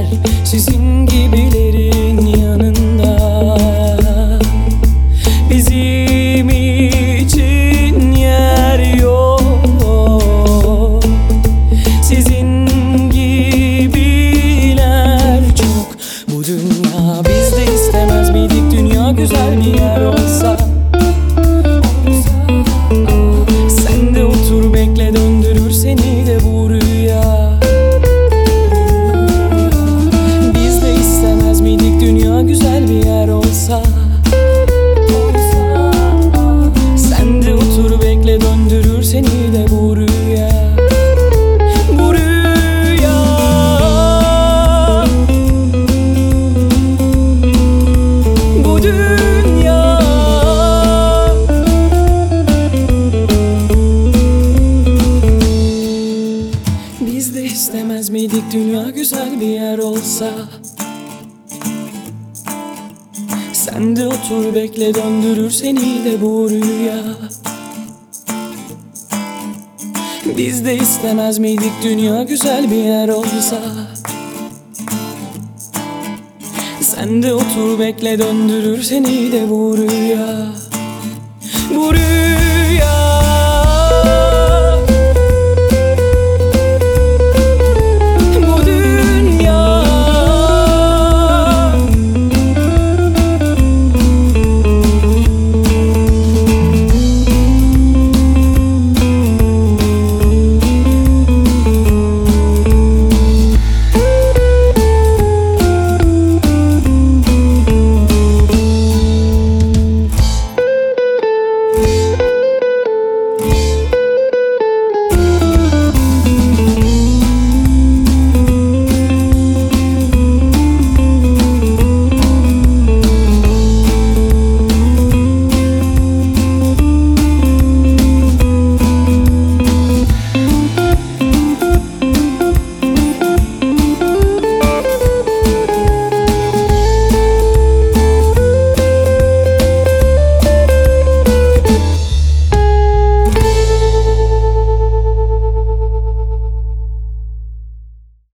sizin gibilerin yanında. Bizim için yer yok, sizin gibiler çok. Bu dünya biz de istemez miydik, dünya güzel bir yer olsa. Sen de otur bekle, döndürür seni de bu rüya. Biz de istemez miydik, dünya güzel bir yer olsa. Sen de otur bekle, döndürür seni de bu rüya. Bu rüya, bu dünya. Biz de istemez miydik, dünya güzel bir yer olsa. Sen de otur bekle, döndürür seni de bu rüya. Biz de istemez miydik, dünya güzel bir yer olsa. Sen de otur bekle, döndürür seni de bu rüya. Bu rüya.